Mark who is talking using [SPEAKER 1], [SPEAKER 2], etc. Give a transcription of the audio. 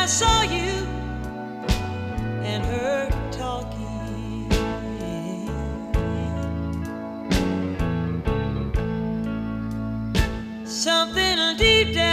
[SPEAKER 1] saw you and her talking. Something deep down